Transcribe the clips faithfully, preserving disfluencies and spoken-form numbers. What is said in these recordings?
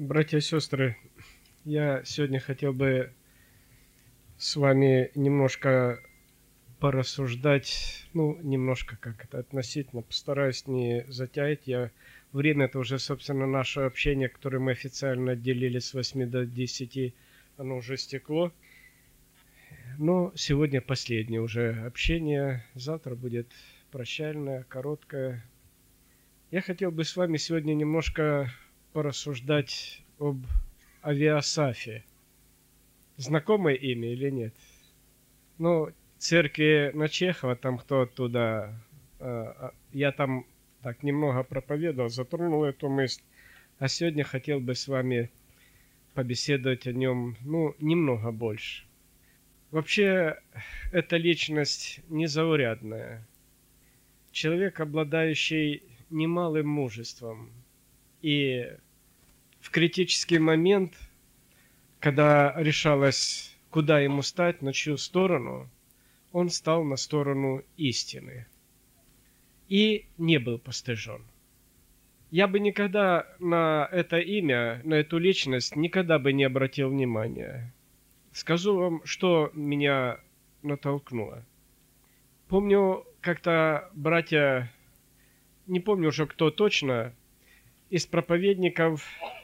Братья и сестры, я сегодня хотел бы с вами немножко порассуждать, ну, немножко как это относительно, постараюсь не затягивать. Я, время это уже, собственно, наше общение, которое мы официально отделили с восьми до десяти, оно уже стекло. Но сегодня последнее уже общение, завтра будет прощальное, короткое. Я хотел бы с вами сегодня немножко порассуждать об Авиасафе. Знакомое имя или нет? Ну, церкви на Чехова, там кто оттуда... Э, я там так немного проповедовал, затронул эту мысль. А сегодня хотел бы с вами побеседовать о нем, ну, немного больше. Вообще, эта личность незаурядная. Человек, обладающий немалым мужеством. И в критический момент, когда решалось, куда ему стать, на чью сторону, он стал на сторону истины и не был постыжен. Я бы никогда на это имя, на эту личность никогда бы не обратил внимания. Скажу вам, что меня натолкнуло. Помню, как-то братья, не помню уже кто точно, из проповедников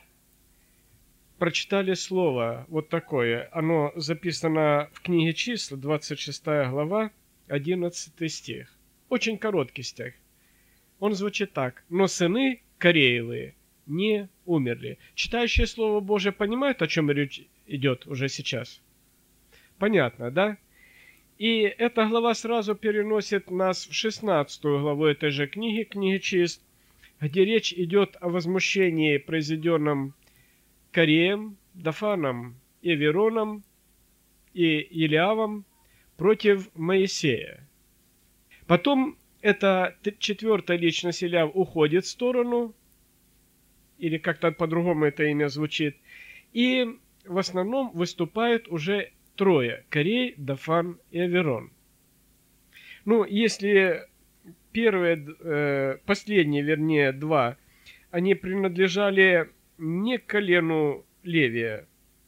прочитали слово вот такое. Оно записано в книге Числа, двадцать шестая глава, одиннадцатый стих. Очень короткий стих. Он звучит так. «Но сыны Кореевы не умерли». Читающие Слово Божие понимают, о чем речь идет уже сейчас? Понятно, да? И эта глава сразу переносит нас в шестнадцатую главу этой же книги, книги Числ, где речь идет о возмущении, произведенном Кореем, Дафаном и Авероном и Елиавом против Моисея. Потом эта четвертая личность Елиав уходит в сторону, или как-то по-другому это имя звучит, и в основном выступают уже трое – Корей, Дафан и Аверон. Ну, если первые, э, последние, вернее, два, они принадлежали не к колену Левия,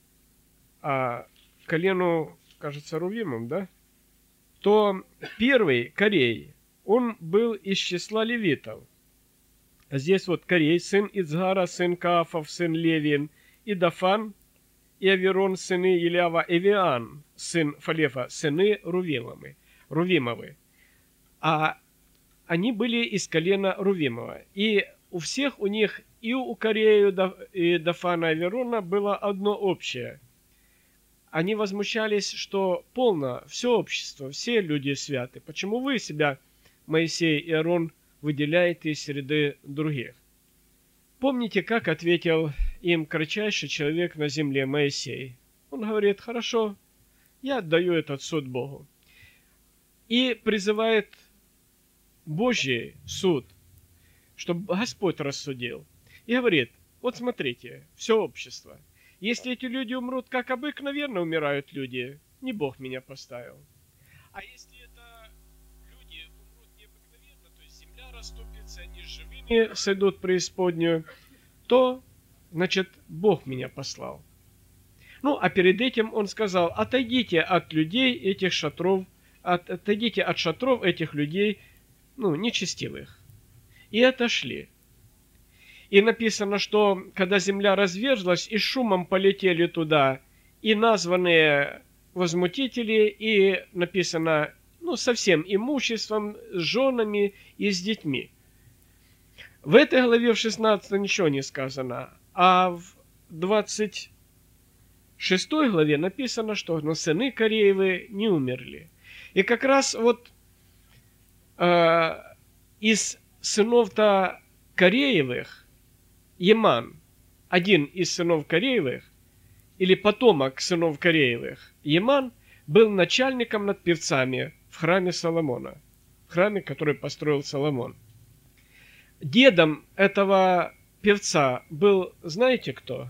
а к колену, кажется, Рувимом, да? То первый, Корей, он был из числа левитов. А здесь вот Корей, сын Ицгара, сын Каафов, сын Левин, и Дафан, и Аверон, сыны Елиава, Эвиан, сын Фалефа, сыны Рувимовы. Рувимовы. А они были из колена Рувимова. И у всех у них, и у Корея, и Дафана, и Аверона было одно общее. Они возмущались, что полно, все общество, все люди святы. Почему вы себя, Моисей и Аарон, выделяете из среды других? Помните, как ответил им кратчайший человек на земле Моисей? Он говорит: хорошо, я отдаю этот суд Богу. И призывает Божий суд, чтобы Господь рассудил. И говорит: вот смотрите, все общество. Если эти люди умрут как обыкновенно умирают люди, не Бог меня поставил. А если это люди умрут необыкновенно, то есть земля расступится, они живыми сойдут в преисподнюю, то, значит, Бог меня послал. Ну, а перед этим он сказал: отойдите от людей этих шатров, от, отойдите от шатров этих людей, ну, нечестивых. И отошли. И написано, что когда земля разверзлась, и шумом полетели туда и названные возмутители, и написано, ну, со всем имуществом, с женами и с детьми. В этой главе, в шестнадцатой, ничего не сказано. А в двадцать шестой главе написано, что но сыны Кореевы не умерли. И как раз вот э, из сынов-то Кореевых, Еман, один из сынов Кореевых, или потомок сынов Кореевых, Еман был начальником над певцами в храме Соломона, в храме, который построил Соломон. Дедом этого певца был, знаете кто?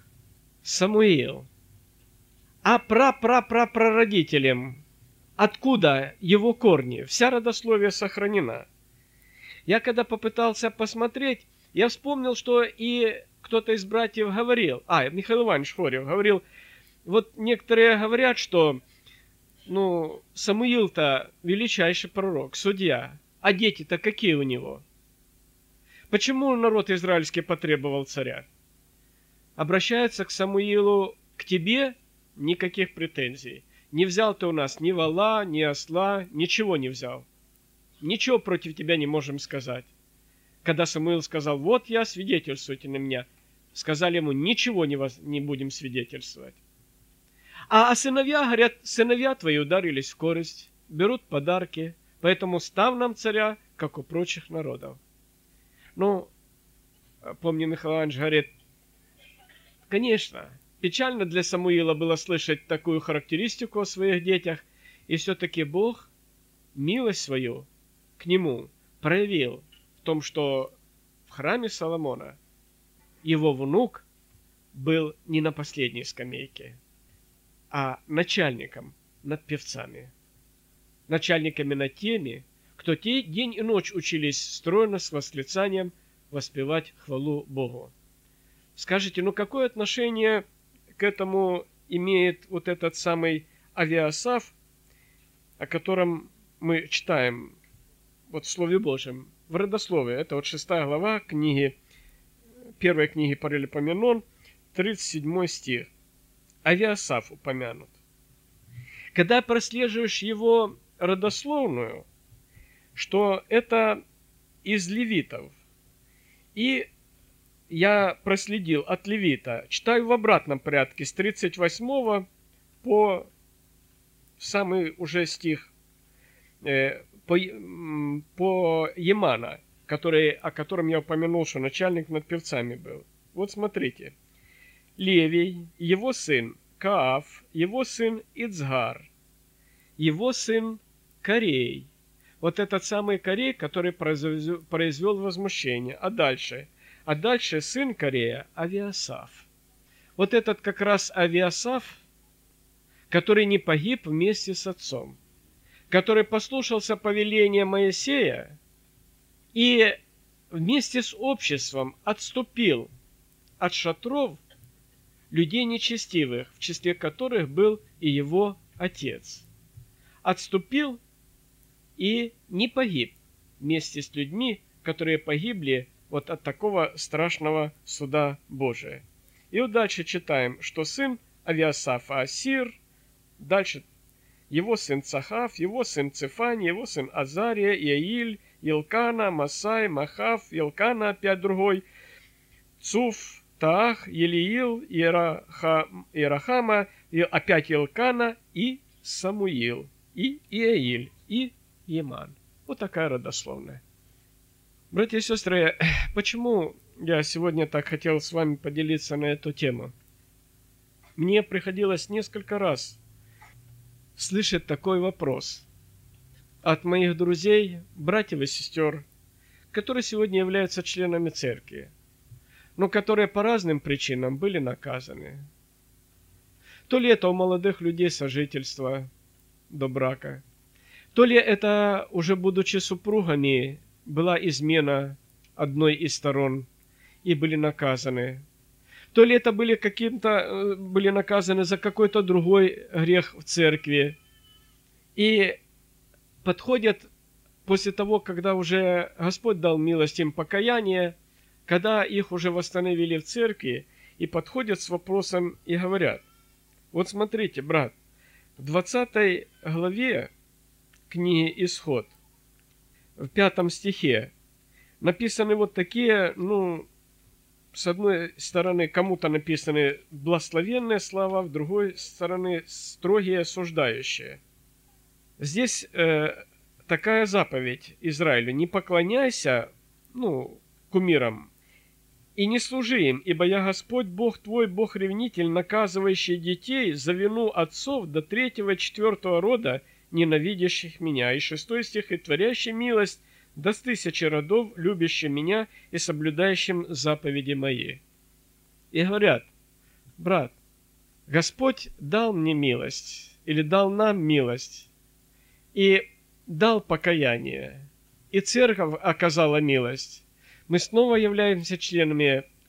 Самуил. А прапрапрапрародителем, откуда его корни, вся родословие сохранена. Я когда попытался посмотреть, я вспомнил, что и кто-то из братьев говорил, а, Михаил Иванович Хорев говорил, вот некоторые говорят, что, ну, Самуил-то величайший пророк, судья, а дети-то какие у него? Почему народ израильский потребовал царя? Обращается к Самуилу, к тебе никаких претензий. Не взял ты у нас ни вола, ни осла, ничего не взял. Ничего против тебя не можем сказать. Когда Самуил сказал, вот я, свидетельствуйте на меня, сказали ему, ничего не, воз... не будем свидетельствовать. А, а сыновья, говорят, сыновья твои ударились в корость, берут подарки, поэтому став нам царя, как у прочих народов. Ну, помню, Михаил Иванович говорит, конечно, печально для Самуила было слышать такую характеристику о своих детях, и все-таки Бог милость свою к нему проявил в том, что в храме Соломона его внук был не на последней скамейке, а начальником над певцами, начальниками над теми, кто день и ночь учились стройно с восклицанием воспевать хвалу Богу. Скажите, ну какое отношение к этому имеет вот этот самый Авиасаф, о котором мы читаем вот в Слове Божьем, в родословии? Это вот шестая глава книги, первой книги Паралипоменон, тридцать седьмой стих. Авиасаф упомянут. Когда прослеживаешь его родословную, что это из левитов. И я проследил от левита, читаю в обратном порядке, с тридцать восьмого по самый уже стих э, по, по Емана, который, о котором я упомянул, что начальник над певцами был. Вот смотрите. Левий, его сын Кааф, его сын Ицгар, его сын Корей. Вот этот самый Корей, который произвел, произвел возмущение. А дальше? А дальше сын Корея Авиасаф. Вот этот как раз Авиасаф, который не погиб вместе с отцом, который послушался повеления Моисея и вместе с обществом отступил от шатров людей нечестивых, в числе которых был и его отец. Отступил и не погиб вместе с людьми, которые погибли вот от такого страшного суда Божия. И вот дальше читаем, что сын Авиасафа Асир, дальше его сын Цахав, его сын Цефань, его сын Азария, Иаиль, Илкана, Масай, Махав, Илкана, опять другой, Цуф, Таах, Елиил, Иераха, Иерахама, и опять Илкана и Самуил, и Иаиль, и Еман. Вот такая родословная. Братья и сестры, почему я сегодня так хотел с вами поделиться на эту тему? Мне приходилось несколько раз слышать такой вопрос от моих друзей, братьев и сестер, которые сегодня являются членами церкви, но которые по разным причинам были наказаны. То ли это у молодых людей сожительство до брака, то ли это, уже будучи супругами, была измена одной из сторон и были наказаны, то ли это были каким-то, были наказаны за какой-то другой грех в церкви. И подходят после того, когда уже Господь дал милость им покаяние, когда их уже восстановили в церкви, и подходят с вопросом и говорят: вот смотрите, брат, в двадцатой главе книги Исход, в пятом стихе, написаны вот такие, ну, с одной стороны, кому-то написаны благословенные слова, в другой стороны, строгие, осуждающие. Здесь э, такая заповедь Израилю: не поклоняйся, ну, кумирам, и не служи им, ибо я Господь, Бог твой, Бог-ревнитель, наказывающий детей за вину отцов до третьего, четвертого рода, ненавидящих меня. И шестой стих: и творящий милость до тысячи родов, любящим меня и соблюдающим заповеди мои. И говорят: брат, Господь дал мне милость, или дал нам милость, и дал покаяние, и церковь оказала милость. Мы снова являемся членами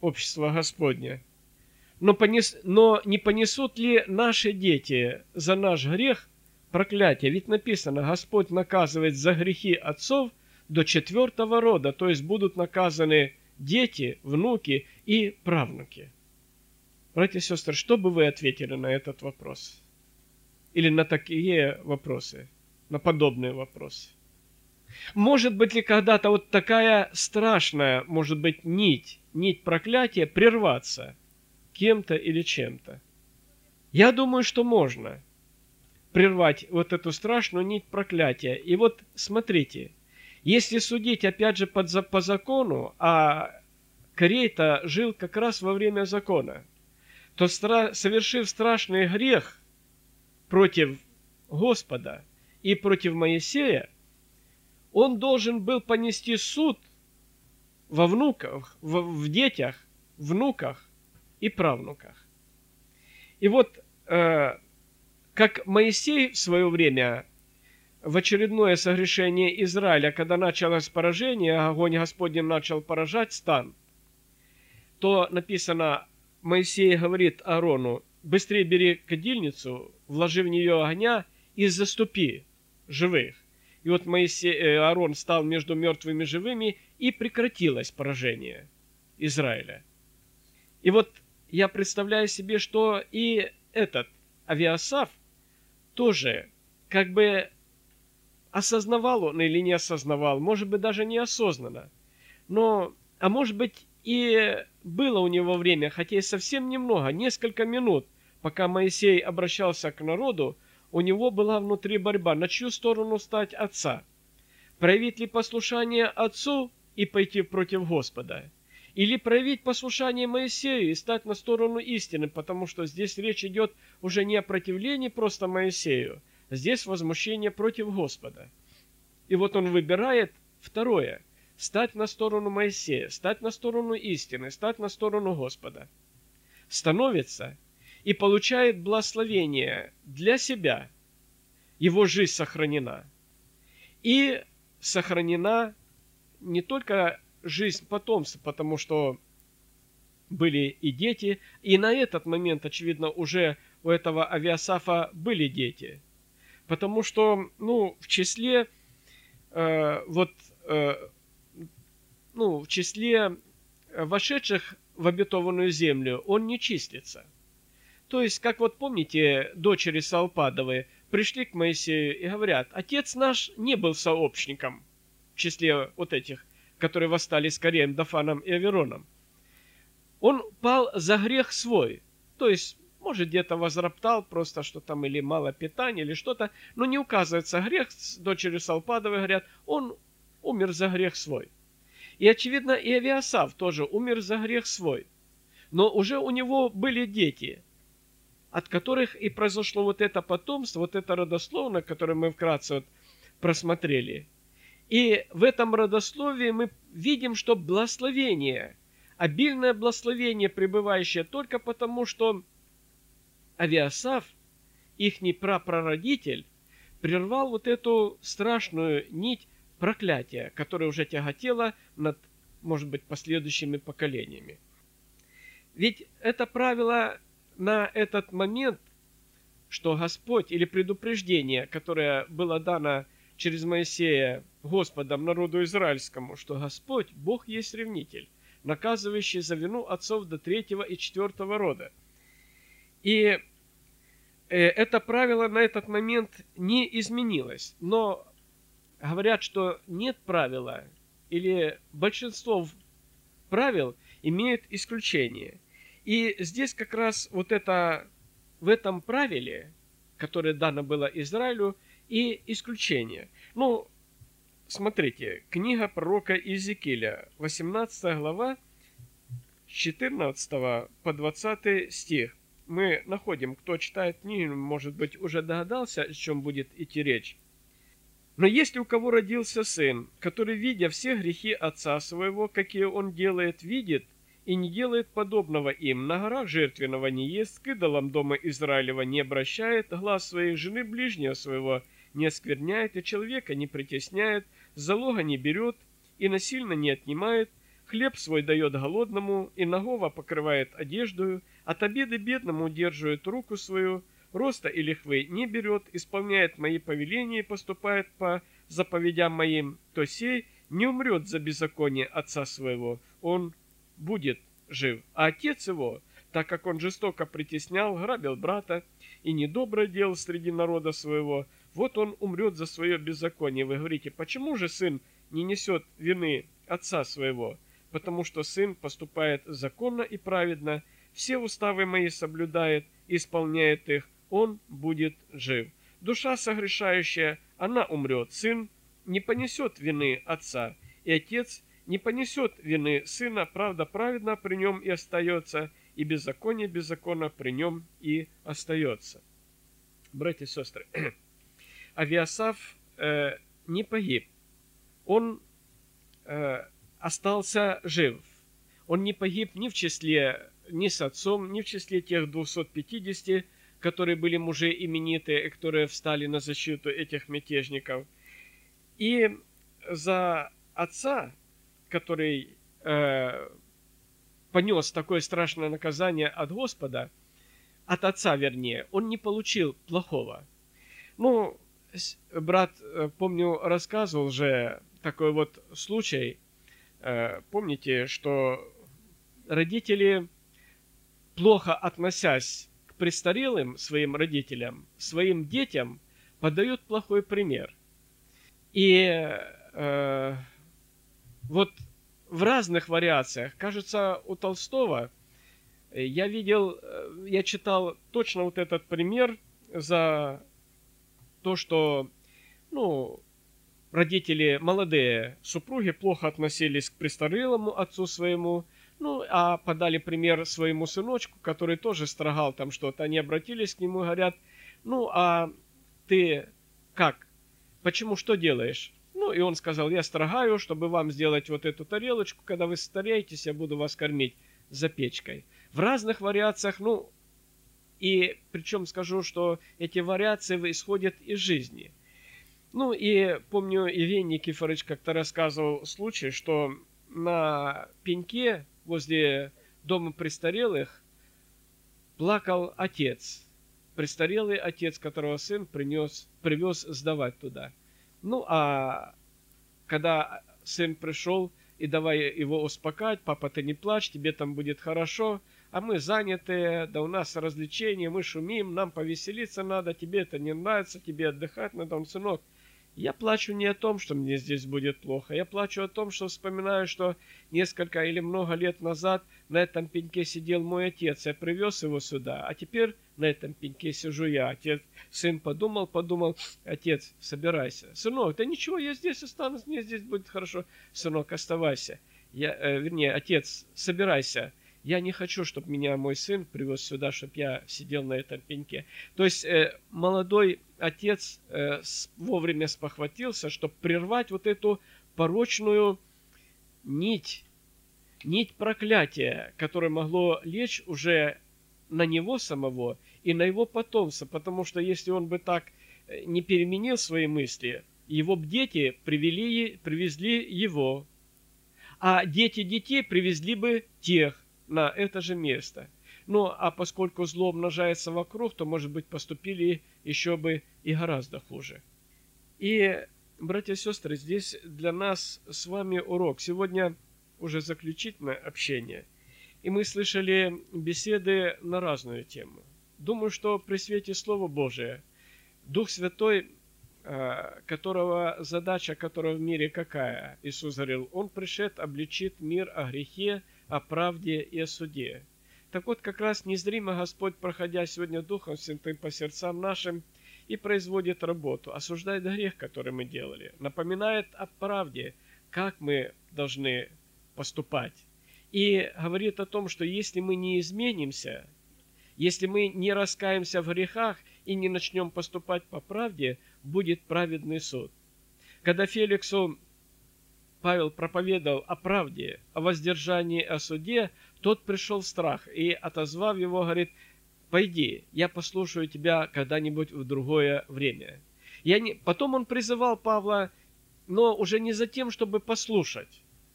общество Господне. Но, понес... Но не понесут ли наши дети за наш грех проклятие? Ведь написано, Господь наказывает за грехи отцов до четвертого рода, то есть будут наказаны дети, внуки и правнуки. Братья и сестры, что бы вы ответили на этот вопрос? Или на такие вопросы, на подобные вопросы? Может быть ли когда-то вот такая страшная, может быть, нить, нить проклятия прерваться кем-то или чем-то? Я думаю, что можно прервать вот эту страшную нить проклятия. И вот смотрите, если судить опять же под, по закону, а Корей-то жил как раз во время закона, то, совершив страшный грех против Господа и против Моисея, он должен был понести суд во внуках, в, в детях, внуках и правнуках. И вот, э, как Моисей в свое время, в очередное согрешение Израиля, когда началось поражение, огонь Господень начал поражать стан, то написано, Моисей говорит Аарону: быстрее бери кадильницу, вложи в нее огня и заступи живых. И вот Моисей, Аарон стал между мертвыми и живыми, и прекратилось поражение Израиля. И вот я представляю себе, что и этот Авиасав тоже как бы осознавал он или не осознавал, может быть, даже неосознанно. Но, а может быть, и было у него время, хотя и совсем немного, несколько минут, пока Моисей обращался к народу, у него была внутри борьба, на чью сторону стать отца. Проявить ли послушание отцу и пойти против Господа? Или проявить послушание Моисею и стать на сторону истины, потому что здесь речь идет уже не о противлении просто Моисею, здесь возмущение против Господа. И вот он выбирает второе. Стать на сторону Моисея, стать на сторону истины, стать на сторону Господа. Становится и получает благословение для себя. Его жизнь сохранена. И сохранена не только жизнь потомства, потому что были и дети, и на этот момент, очевидно, уже у этого Авиасафа были дети. Потому что, ну, в числе, э, вот, э, ну, в числе вошедших в обетованную землю он не числится. То есть, как вот помните, дочери Саупадовы пришли к Моисею и говорят: отец наш не был сообщником в числе вот этих, которые восстали с Кореем, Дафаном и Авероном. Он пал за грех свой. То есть, может, где-то возроптал просто, что там или мало питания, или что-то, но не указывается грех. С дочерью Саупадовой говорят, он умер за грех свой. И, очевидно, и Авиасав тоже умер за грех свой. Но уже у него были дети, от которых и произошло вот это потомство, вот это родословное, которое мы вкратце вот просмотрели. И в этом родословии мы видим, что благословение, обильное благословение, пребывающее только потому, что Авиасав, ихний прапрародитель, прервал вот эту страшную нить проклятия, которое уже тяготело над, может быть, последующими поколениями. Ведь это правило на этот момент, что Господь, или предупреждение, которое было дано через Моисея Господом народу израильскому, что Господь, Бог есть ревнитель, наказывающий за вину отцов до третьего и четвертого рода. И это правило на этот момент не изменилось, но говорят, что нет правила, или большинство правил имеют исключение. И здесь как раз вот это, в этом правиле, которое дано было Израилю, и исключение. Ну, смотрите, книга пророка Иезекииля, восемнадцатая глава, с четырнадцатого по двадцатый стих. Мы находим, кто читает книгу, может быть, уже догадался, о чем будет идти речь. Но если у кого родился сын, который, видя все грехи отца своего, какие он делает, видит, и не делает подобного им, на горах жертвенного не ест, к идолам дома Израилева не обращает, глаз своей жены ближнего своего не оскверняет, и человека не притесняет, залога не берет, и насильно не отнимает, Хлеб свой дает голодному, и нагого покрывает одеждою, от обеды бедному удерживает руку свою, роста и лихвы не берет, исполняет мои повеления и поступает по заповедям моим, то сей не умрет за беззаконие отца своего, он будет жив. А отец его, так как он жестоко притеснял, грабил брата и недобро делал среди народа своего, вот он умрет за свое беззаконие. Вы говорите, почему же сын не несет вины отца своего? Потому что сын поступает законно и праведно, все уставы мои соблюдает, исполняет их, он будет жив. Душа согрешающая, она умрет, сын не понесет вины отца, и отец не понесет вины сына, правда праведна при нем и остается, и беззаконие беззаконно при нем и остается. Братья и сестры, Авиасав э, не погиб, он э, остался жив. Он не погиб ни в числе, ни с отцом, ни в числе тех двухсот пятидесяти, которые были мужи именитые, которые встали на защиту этих мятежников. И за отца, который э, понес такое страшное наказание от Господа, от отца вернее, он не получил плохого. Ну, брат, помню, рассказывал же такой вот случай. Помните, что родители, плохо относясь к престарелым своим родителям, своим детям, подают плохой пример. И э, вот в разных вариациях, кажется, у Толстого, я видел, я читал точно вот этот пример за то, что, ну, родители, молодые супруги плохо относились к престарелому отцу своему, ну, а подали пример своему сыночку, который тоже строгал там что-то. Они обратились к нему и говорят, ну, а ты как? Почему, что делаешь? Ну, и он сказал, я строгаю, чтобы вам сделать вот эту тарелочку, когда вы стареетесь, я буду вас кормить за печкой. В разных вариациях, ну, и причем скажу, что эти вариации исходят из жизни. Ну и помню, Евгений Никифорович как-то рассказывал случай, что на пеньке возле дома престарелых плакал отец. Престарелый отец, которого сын принес, привез сдавать туда. Ну а когда сын пришел и давай его успокаивать, папа, ты не плачь, тебе там будет хорошо, а мы заняты, да у нас развлечения, мы шумим, нам повеселиться надо, тебе это не нравится, тебе отдыхать надо, он, сынок. Я плачу не о том, что мне здесь будет плохо. Я плачу о том, что вспоминаю, что несколько или много лет назад на этом пеньке сидел мой отец. Я привез его сюда, а теперь на этом пеньке сижу я. Отец, сын подумал, подумал, отец, собирайся. Сынок, да ничего, я здесь останусь, мне здесь будет хорошо. Сынок, оставайся. Я, э, вернее, отец, собирайся. Я не хочу, чтобы меня мой сын привез сюда, чтобы я сидел на этом пеньке. То есть э, молодой отец э, с, вовремя спохватился, чтобы прервать вот эту порочную нить, нить проклятия, которое могло лечь уже на него самого и на его потомство. Потому что если он бы так не переменил свои мысли, его б дети привели, привезли его, а дети детей привезли бы тех на это же место. Ну, а поскольку зло умножается вокруг, то, может быть, поступили еще бы и гораздо хуже. И, братья и сестры, здесь для нас с вами урок. Сегодня уже заключительное общение. И мы слышали беседы на разную тему. Думаю, что при свете Слова Божия Дух Святой, которого задача, которого в мире какая? Иисус говорил, Он пришед, обличит мир о грехе, о правде и о суде. Так вот, как раз незримо Господь, проходя сегодня Духом Святым по сердцам нашим, и производит работу, осуждает грех, который мы делали, напоминает о правде, как мы должны поступать. И говорит о том, что если мы не изменимся, если мы не раскаемся в грехах и не начнем поступать по правде, будет праведный суд. Когда Феликсу Павел проповедовал о правде, о воздержании, о суде, тот пришел в страх и, отозвав его, говорит, пойди, я послушаю тебя когда-нибудь в другое время. Я не... Потом он призывал Павла, но уже не за тем, чтобы послушать,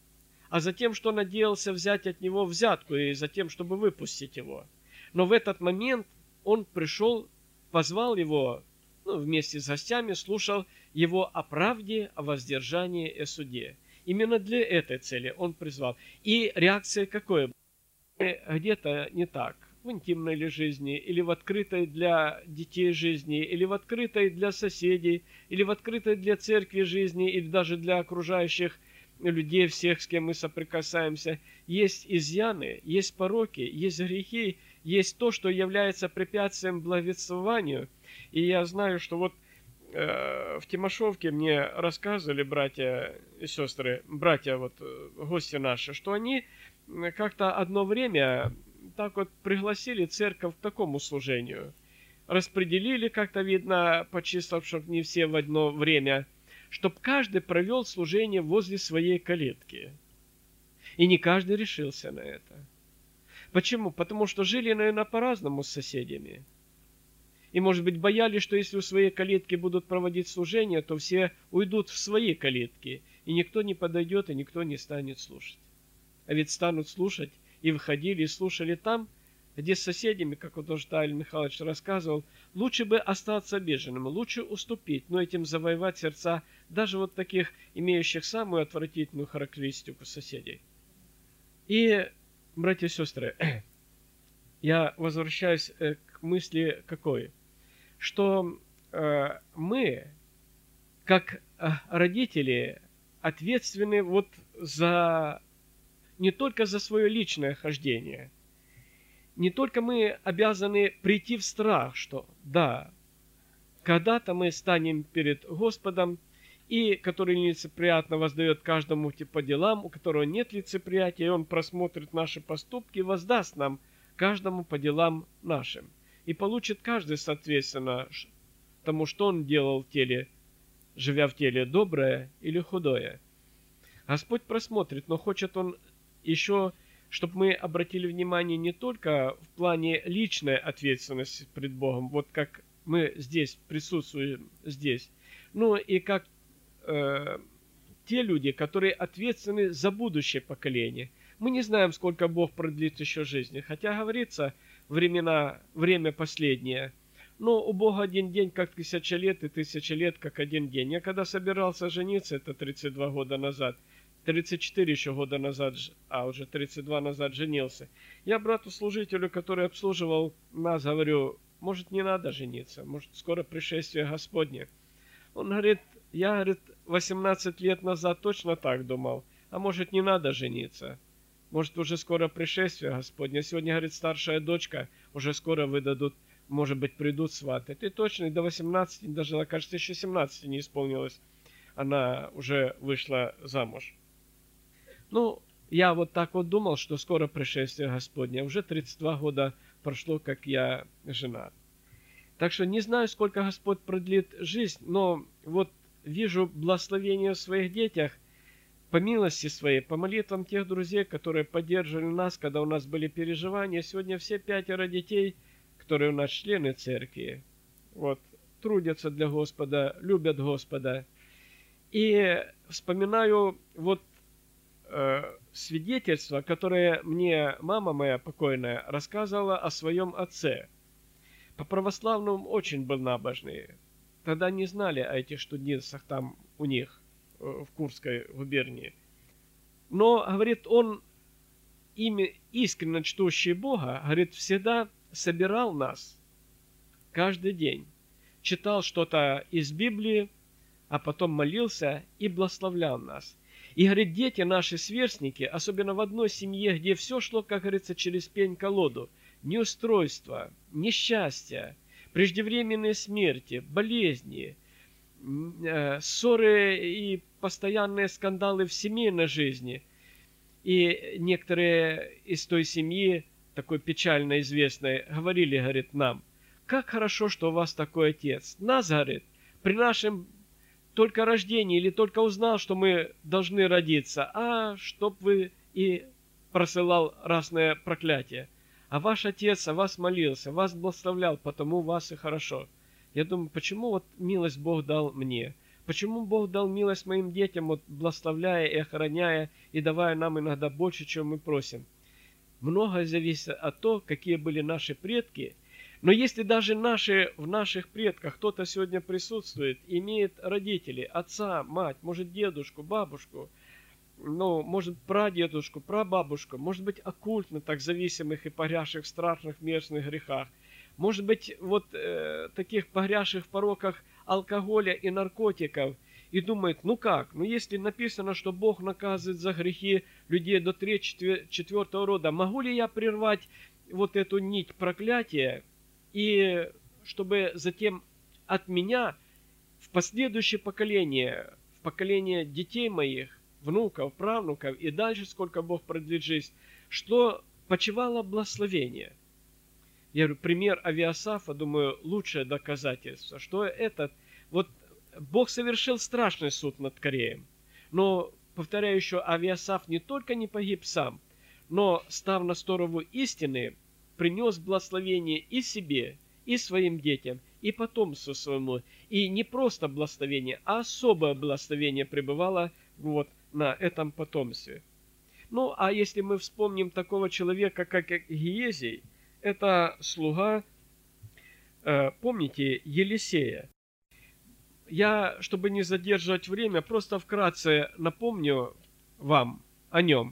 а затем, что надеялся взять от него взятку и затем, чтобы выпустить его. Но в этот момент он пришел, позвал его, ну, вместе с гостями, слушал его о правде, о воздержании и о суде. Именно для этой цели он призвал. И реакция какой? Где-то не так. В интимной ли жизни, или в открытой для детей жизни, или в открытой для соседей, или в открытой для церкви жизни, или даже для окружающих людей, всех, с кем мы соприкасаемся. Есть изъяны, есть пороки, есть грехи, есть то, что является препятствием благовествованию. И я знаю, что вот э, в Тимошовке мне рассказывали братья и сестры, братья, вот гости наши, что они как-то одно время так вот пригласили церковь к такому служению. Распределили, как-то видно, по числам, чтобы не все в одно время, чтобы каждый провел служение возле своей калитки. И не каждый решился на это. Почему? Потому что жили, наверное, по-разному с соседями. И, может быть, боялись, что если у своей калитки будут проводить служение, то все уйдут в свои калитки, и никто не подойдет, и никто не станет слушать. А ведь станут слушать, и выходили, и слушали там, где с соседями, как вот тоже Талия Михайлович рассказывал, лучше бы остаться обиженным, лучше уступить, но этим завоевать сердца даже вот таких, имеющих самую отвратительную характеристику соседей. И, братья и сестры, я возвращаюсь к мысли какой, что э, мы, как родители, ответственны вот за не только за свое личное хождение, не только мы обязаны прийти в страх, что да, когда-то мы станем перед Господом, и который лицеприятно воздает каждому по делам, у которого нет лицеприятия, и Он просмотрит наши поступки и воздаст нам каждому по делам нашим. И получит каждый, соответственно, тому, что он делал в теле, живя в теле, доброе или худое. Господь просмотрит, но хочет Он еще, чтобы мы обратили внимание не только в плане личной ответственности пред Богом, вот как мы здесь присутствуем здесь, но и как э, те люди, которые ответственны за будущее поколение. Мы не знаем, сколько Бог продлит еще жизни, хотя говорится, времена, время последнее. Но у Бога один день как тысяча лет, и тысяча лет как один день. Я когда собирался жениться, это тридцать два года назад, тридцать четыре еще года назад, а уже тридцать два назад женился. Я брату-служителю, который обслуживал нас, говорю, может, не надо жениться, может, скоро пришествие Господне. Он говорит, я, говорит, восемнадцать лет назад точно так думал, а может, не надо жениться. Может, уже скоро пришествие Господне. Сегодня, говорит, старшая дочка, уже скоро выдадут, может быть, придут сваты. Ты точно, до восемнадцати, даже, кажется, еще семнадцати не исполнилось, она уже вышла замуж. Ну, я вот так вот думал, что скоро пришествие Господне. Уже тридцать два года прошло, как я женат. Так что не знаю, сколько Господь продлит жизнь, но вот вижу благословение в своих детях, по милости своей, по молитвам тех друзей, которые поддерживали нас, когда у нас были переживания. Сегодня все пятеро детей, которые у нас члены церкви, вот, трудятся для Господа, любят Господа. И вспоминаю вот э, свидетельство, которое мне мама моя покойная рассказывала о своем отце. По православному очень был набожный. Тогда не знали о этих штудницах там у них, в Курской губернии. Но, говорит, он, ими искренне чтущий Бога, говорит, всегда собирал нас каждый день. Читал что-то из Библии, а потом молился и благословлял нас. И, говорит, дети наши сверстники, особенно в одной семье, где все шло, как говорится, через пень-колоду, неустройство, несчастье, преждевременные смерти, болезни, ссоры и постоянные скандалы в семейной жизни. И некоторые из той семьи, такой печально известной, говорили, говорит, нам, как хорошо, что у вас такой отец. Нас, говорит, при нашем только рождении или только узнал, что мы должны родиться, а чтоб вы и просылал разное проклятие. А ваш отец о вас молился, вас благословлял, потому у вас и хорошо. Я думаю, почему вот милость Бог дал мне? Почему Бог дал милость моим детям, вот, благословляя и охраняя, и давая нам иногда больше, чем мы просим? Многое зависит от того, какие были наши предки. Но если даже наши, в наших предках кто-то сегодня присутствует, имеет родителей, отца, мать, может дедушку, бабушку, ну, может прадедушку, прабабушку, может быть оккультно так зависимых и погрязших в страшных мерзных грехах, может быть вот э, таких погрязших в пороках алкоголя и наркотиков, и думает, ну как, ну если написано, что Бог наказывает за грехи людей до третьего-четвертого рода, могу ли я прервать вот эту нить проклятия, и чтобы затем от меня в последующее поколение, в поколение детей моих, внуков, правнуков и дальше, сколько Бог продлит жизнь, что почивало благословение. Я говорю, пример Авиасафа, думаю, лучшее доказательство, что этот, вот Бог совершил страшный суд над Кореем. Но, повторяю еще, Авиасаф не только не погиб сам, но, став на сторону истины, принес благословение и себе, и своим детям, и потомству своему. И не просто благословение, а особое благословение пребывало вот на этом потомстве. Ну, а если мы вспомним такого человека, как Гиезий, это слуга, э, помните, Елисея. Я, чтобы не задерживать время, просто вкратце напомню вам о нем.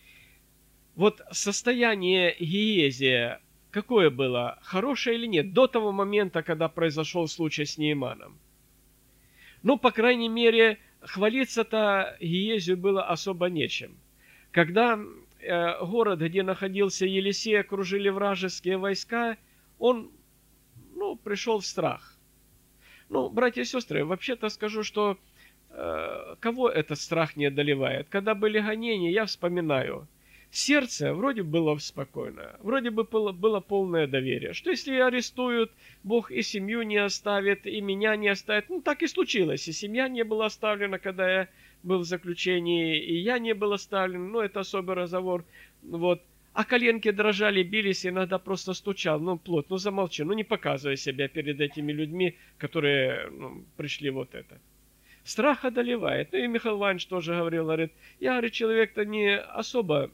Вот состояние Гиезия какое было, хорошее или нет, до того момента, когда произошел случай с Неиманом? Ну, по крайней мере, хвалиться-то Гиезию было особо нечем. Когда э, город, где находился Елисей, окружили вражеские войска, он, ну, пришел в страх. Ну, братья и сестры, вообще-то скажу, что э, кого этот страх не одолевает? Когда были гонения, я вспоминаю, сердце вроде было спокойно, вроде бы было, было полное доверие, что если арестуют, Бог и семью не оставит, и меня не оставит. Ну, так и случилось, и семья не была оставлена, когда я был в заключении, и я не был оставлен, ну, это особый разговор, вот. А коленки дрожали, бились, иногда просто стучал, ну, плоть, ну, замолчи, ну, не показывай себя перед этими людьми, которые, ну, пришли вот это. Страх одолевает. Ну, и Михаил Иванович тоже говорил, говорит, я, говорит, человек-то не особо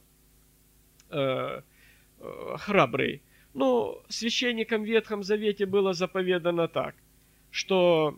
э, э, храбрый. Но священникам в Ветхом Завете было заповедано так, что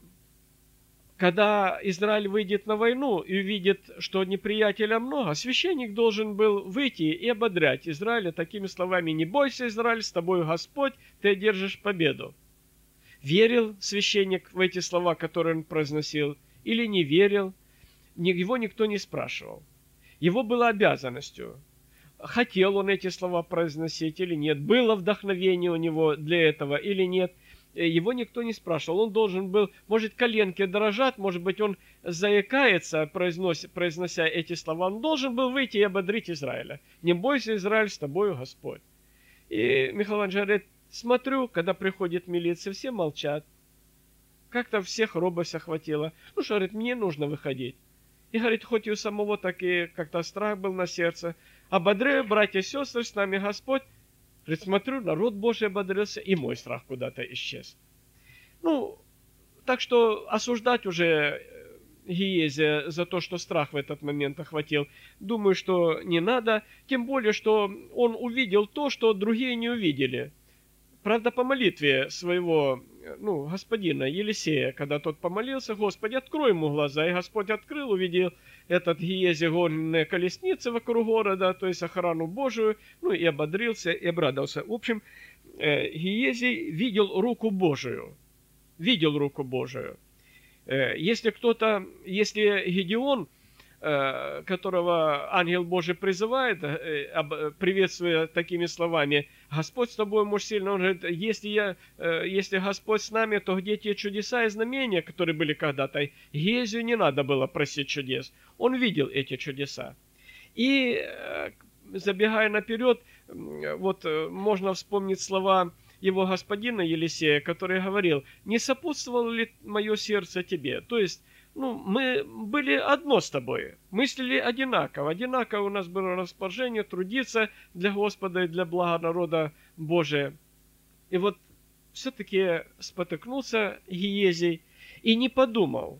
когда Израиль выйдет на войну и увидит, что неприятеля много, священник должен был выйти и ободрять Израиля такими словами: «Не бойся, Израиль, с тобой Господь, ты одержишь победу». Верил священник в эти слова, которые он произносил, или не верил, его никто не спрашивал. Его было обязанностью. Хотел он эти слова произносить или нет, было вдохновение у него для этого или нет, его никто не спрашивал. Он должен был, может, коленки дрожат, может быть, он заикается, произнося, произнося эти слова. Он должен был выйти и ободрить Израиля. «Не бойся, Израиль, с тобою Господь». И Михаил Иванович говорит, смотрю, когда приходит милиция, все молчат. Как-то всех робость охватила. Ну что, говорит, мне нужно выходить. И, говорит, хоть и у самого так и как-то страх был на сердце. Ободряю, братья и сестры, с нами Господь. Говорит, смотрю, народ Божий ободрился, и мой страх куда-то исчез. Ну, так что осуждать уже Гиезия за то, что страх в этот момент охватил, думаю, что не надо. Тем более, что он увидел то, что другие не увидели. Правда, по молитве своего, ну, господина Елисея, когда тот помолился, Господи, открой ему глаза. И Господь открыл, увидел этот Гиезий огненные колесницы вокруг города, то есть охрану Божию, ну и ободрился, и обрадовался. В общем, Гиезий видел руку Божию. Видел руку Божию. Если кто-то, если Гедеон, которого ангел Божий призывает, приветствуя такими словами: «Господь с тобой, муж сильный», он говорит, если, я, если Господь с нами, то где те чудеса и знамения, которые были когда-то? Гиезию не надо было просить чудес. Он видел эти чудеса. И, забегая наперед, вот можно вспомнить слова его господина Елисея, который говорил: «Не сопутствовало ли мое сердце тебе?» То есть, ну, мы были одно с тобой, мыслили одинаково. Одинаково у нас было расположение трудиться для Господа и для блага народа Божия. И вот все-таки спотыкнулся Гиезий и не подумал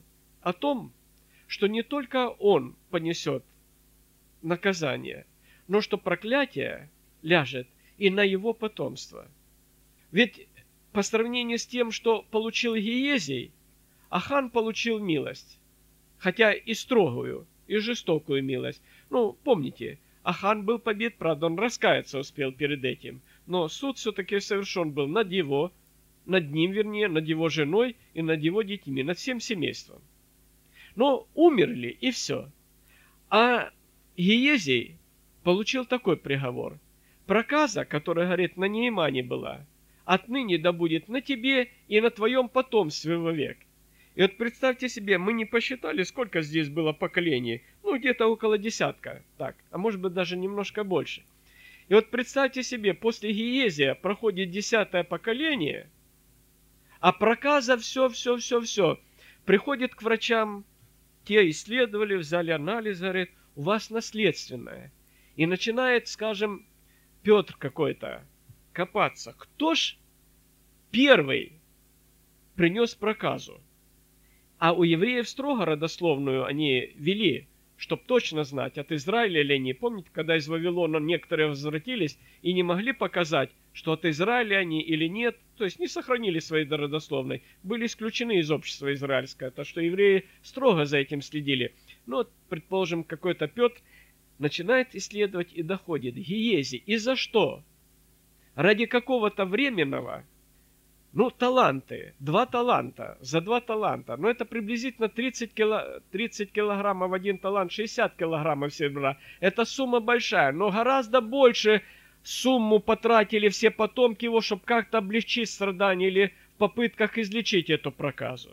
о том, что не только он понесет наказание, но что проклятие ляжет и на его потомство. Ведь по сравнению с тем, что получил Гиезий, Ахан получил милость, хотя и строгую, и жестокую милость. Ну, помните, Ахан был побит, правда, он раскаяться успел перед этим, но суд все-таки совершен был над его, над ним, вернее, над его женой и над его детьми, над всем семейством. Но умерли, и все. А Гиезий получил такой приговор. Проказа, которая, говорит, на Неемане была, отныне да будет на тебе и на твоем потомстве вовек. И вот представьте себе, мы не посчитали, сколько здесь было поколений. Ну, где-то около десятка. Так, а может быть даже немножко больше. И вот представьте себе, после Гиезия проходит десятое поколение, а проказа все, все, все, все. Приходит к врачам, те исследовали, взяли анализ, говорит, у вас наследственное. И начинает, скажем, Петр какой-то копаться. Кто ж первый принес проказу? А у евреев строго родословную они вели, чтобы точно знать, от Израиля или не. Помните, когда из Вавилона некоторые возвратились и не могли показать, что от Израиля они или нет, то есть не сохранили своей родословной, были исключены из общества израильского, то что евреи строго за этим следили. Ну, вот, предположим, какой-то Петр начинает исследовать и доходит. Гиези. И за что? Ради какого-то временного, ну, таланты, два таланта, за два таланта. Но это приблизительно тридцать, кило, тридцать килограммов один талант, шестьдесят килограммов серебра. Это сумма большая, но гораздо больше сумму потратили все потомки его, чтобы как-то облегчить страдания или в попытках излечить эту проказу.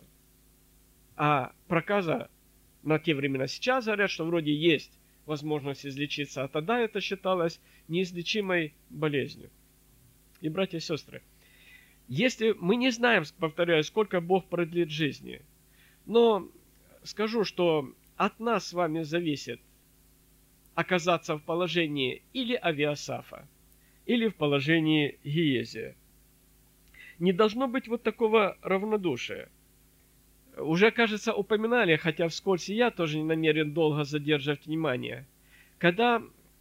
А проказа на те времена сейчас говорят, что вроде есть возможность излечиться, а тогда это считалось неизлечимой болезнью. И, братья и сестры, если мы не знаем, повторяю, сколько Бог продлит жизни, но скажу, что от нас с вами зависит оказаться в положении или Авиасафа, или в положении Гиезия. Не должно быть вот такого равнодушия. Уже, кажется, упоминали, хотя вскользь и я тоже не намерен долго задерживать внимание, когда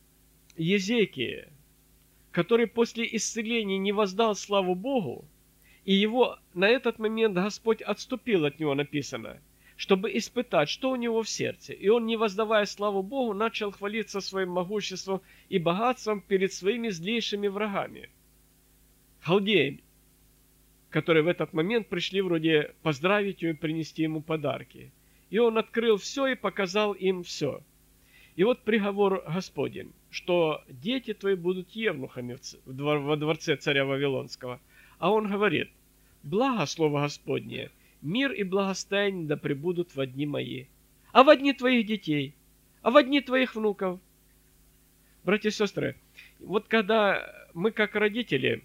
Езекия, который после исцеления не воздал славу Богу, и его на этот момент Господь отступил от него, написано, чтобы испытать, что у него в сердце. И он, не воздавая славу Богу, начал хвалиться своим могуществом и богатством перед своими злейшими врагами, халдеями, которые в этот момент пришли вроде поздравить его и принести ему подарки. И он открыл все и показал им все. И вот приговор Господень, что дети твои будут евнухами во дворце царя Вавилонского. А он говорит, благо слово Господне, мир и благостояние да пребудут во дни мои, а во дни твоих детей, а во дни твоих внуков. Братья и сестры, вот когда мы как родители,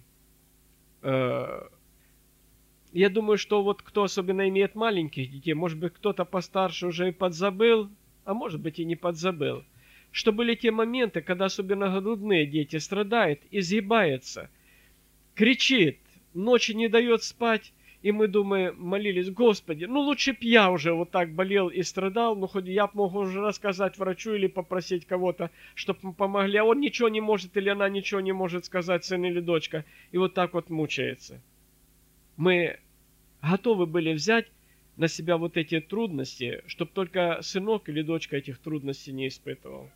э, я думаю, что вот кто особенно имеет маленьких детей, может быть, кто-то постарше уже и подзабыл, а может быть и не подзабыл, что были те моменты, когда особенно грудные дети страдают, изъебается, кричит, ночи не дает спать, и мы думаем, молились, Господи, ну лучше б я уже вот так болел и страдал, ну хоть я б мог уже рассказать врачу или попросить кого-то, чтобы помогли, а он ничего не может или она ничего не может сказать, сын или дочка, и вот так вот мучается. Мы готовы были взять на себя вот эти трудности, чтобы только сынок или дочка этих трудностей не испытывал.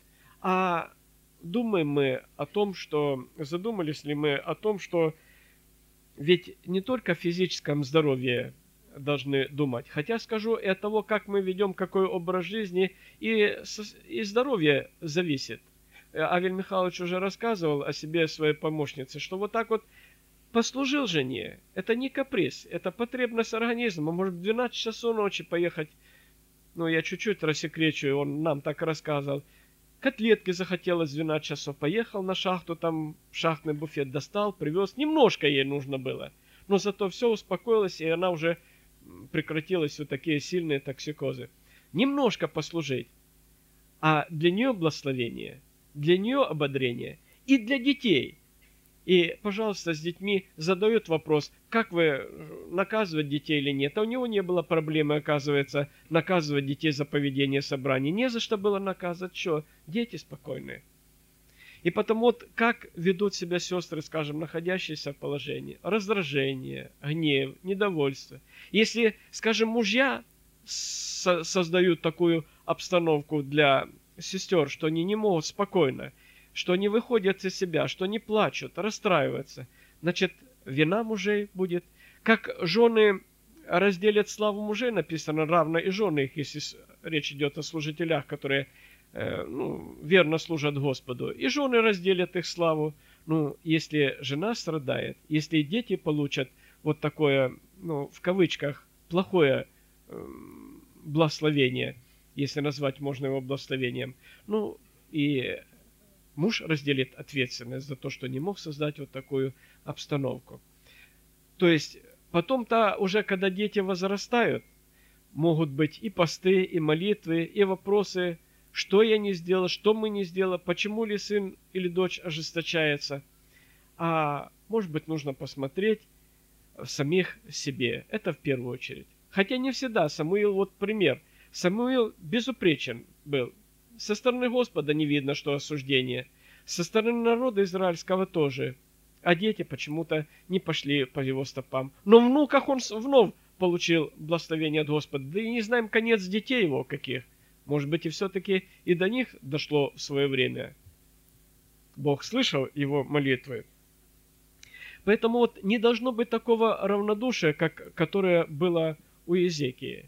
А думаем мы о том, что, задумались ли мы о том, что ведь не только о физическом здоровье должны думать, хотя скажу и от того, как мы ведем, какой образ жизни, и, и здоровье зависит. Авель Михайлович уже рассказывал о себе, своей помощнице, что вот так вот послужил жене. Это не каприз, это потребность организма. Может, в двенадцать часов ночи поехать, ну, я чуть-чуть рассекречу, он нам так рассказывал. Котлетки захотелось в двенадцать часов, поехал на шахту, там шахтный буфет достал, привез. Немножко ей нужно было, но зато все успокоилось, и она уже прекратилась вот такие сильные токсикозы. Немножко послужить, а для нее благословение, для нее ободрение и для детей. И, пожалуйста, с детьми задают вопрос, как вы наказывать детей или нет. А у него не было проблемы, оказывается, наказывать детей за поведение собраний. Не за что было наказывать. Что? Дети спокойные. И потому вот как ведут себя сестры, скажем, находящиеся в положении. Раздражение, гнев, недовольство. Если, скажем, мужья со- создают такую обстановку для сестер, что они не могут спокойно, что они выходят из себя, что они плачут, расстраиваются, значит, вина мужей будет. Как жены разделят славу мужей, написано, равно и жены их, если речь идет о служителях, которые э, ну, верно служат Господу. И жены разделят их славу. Ну, если жена страдает, если дети получат вот такое, ну, в кавычках, плохое э, благословение, если назвать можно его благословением, ну, и муж разделит ответственность за то, что не мог создать вот такую обстановку. То есть потом-то уже, когда дети возрастают, могут быть и посты, и молитвы, и вопросы, что я не сделал, что мы не сделали, почему ли сын или дочь ожесточается. А может быть, нужно посмотреть в самих себе. Это в первую очередь. Хотя не всегда. Самуил, вот пример. Самуил безупречен был. Со стороны Господа не видно, что осуждение. Со стороны народа израильского тоже. А дети почему-то не пошли по его стопам. Но в внуках он вновь получил благословение от Господа. Да и не знаем конец детей его каких. Может быть, и все-таки и до них дошло в свое время. Бог слышал его молитвы. Поэтому вот не должно быть такого равнодушия, как, которое было у Иезекии.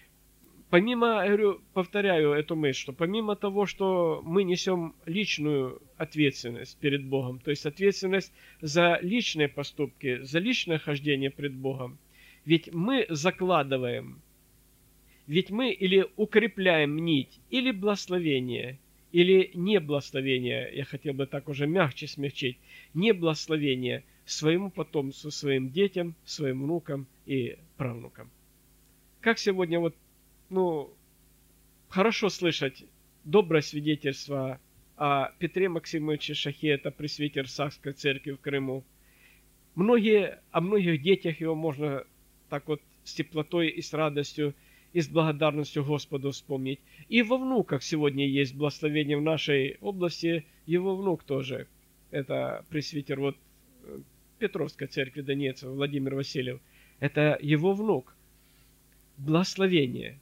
Помимо, я говорю, повторяю эту мысль, что помимо того, что мы несем личную ответственность перед Богом, то есть ответственность за личные поступки, за личное хождение пред Богом, ведь мы закладываем, ведь мы или укрепляем нить, или благословение, или не благословение, я хотел бы так уже мягче смягчить, не благословение своему потомству, своим детям, своим внукам и правнукам. Как сегодня вот Ну, хорошо слышать доброе свидетельство о Петре Максимовиче Шахе, это пресвитер Сакской церкви в Крыму. Многие, о многих детях его можно так вот с теплотой и с радостью, и с благодарностью Господу вспомнить. И во внуках сегодня есть благословение в нашей области, его внук тоже. Это пресвитер вот Петровской церкви Донецка, Владимир Васильев. Это его внук. Благословение.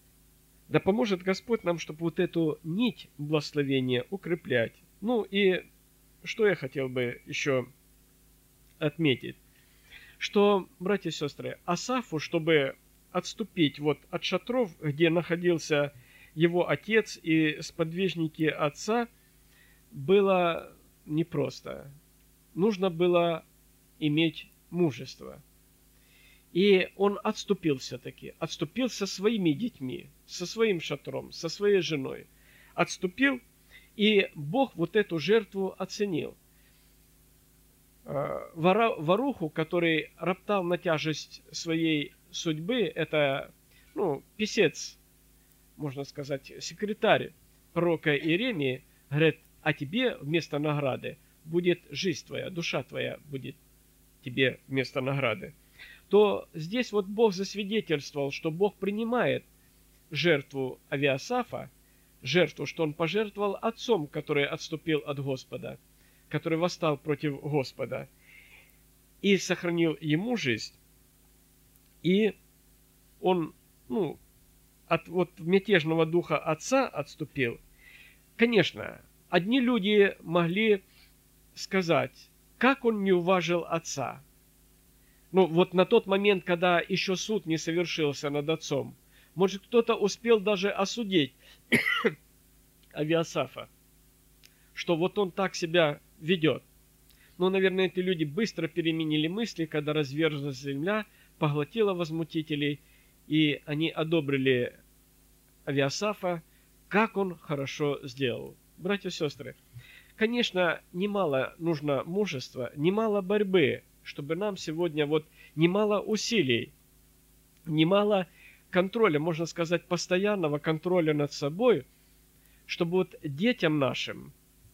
Да поможет Господь нам, чтобы вот эту нить благословения укреплять. Ну и что я хотел бы еще отметить, что, братья и сестры, Асафу, чтобы отступить вот от шатров, где находился его отец и сподвижники отца, было непросто. Нужно было иметь мужество. И он отступил все-таки, отступил со своими детьми, со своим шатром, со своей женой. Отступил, и Бог вот эту жертву оценил. Варуху, который роптал на тяжесть своей судьбы, это, ну, писец, можно сказать, секретарь пророка Иеремии, говорит, а тебе вместо награды будет жизнь твоя, душа твоя будет тебе вместо награды. То здесь вот Бог засвидетельствовал, что Бог принимает жертву Авиасафа, жертву, что он пожертвовал отцом, который отступил от Господа, который восстал против Господа, и сохранил ему жизнь. И он, ну, от вот мятежного духа отца отступил. Конечно, одни люди могли сказать, как он не уважил отца. Ну, вот на тот момент, когда еще суд не совершился над отцом, может, кто-то успел даже осудить Авиасафа, что вот он так себя ведет. Но, наверное, эти люди быстро переменили мысли, когда разверзлась земля, поглотила возмутителей, и они одобрили Авиасафа, как он хорошо сделал. Братья и сестры, конечно, немало нужно мужества, немало борьбы, чтобы нам сегодня вот немало усилий, немало контроля, можно сказать, постоянного контроля над собой, чтобы вот детям нашим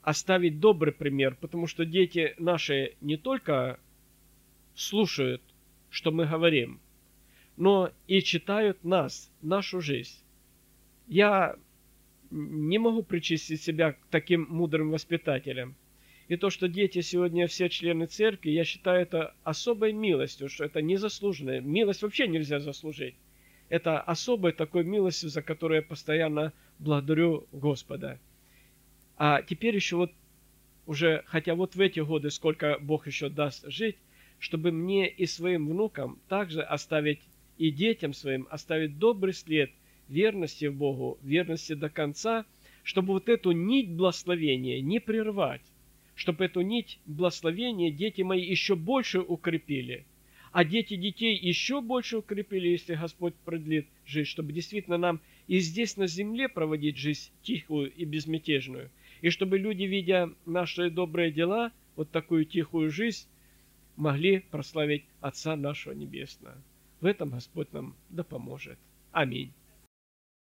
оставить добрый пример, потому что дети наши не только слушают, что мы говорим, но и читают нас, нашу жизнь. Я не могу причислить себя к таким мудрым воспитателям. И то, что дети сегодня все члены церкви, я считаю это особой милостью, что это незаслуженная. Милость вообще нельзя заслужить. Это особой такой милостью, за которую я постоянно благодарю Господа. А теперь еще вот уже, хотя вот в эти годы, сколько Бог еще даст жить, чтобы мне и своим внукам также оставить, и детям своим оставить добрый след верности в Богу, верности до конца, чтобы вот эту нить благословения не прервать, чтобы эту нить благословения дети мои еще больше укрепили, а дети детей еще больше укрепили, если Господь продлит жизнь, чтобы действительно нам и здесь на земле проводить жизнь тихую и безмятежную, и чтобы люди, видя наши добрые дела, вот такую тихую жизнь, могли прославить Отца нашего Небесного. В этом Господь нам да поможет. Аминь.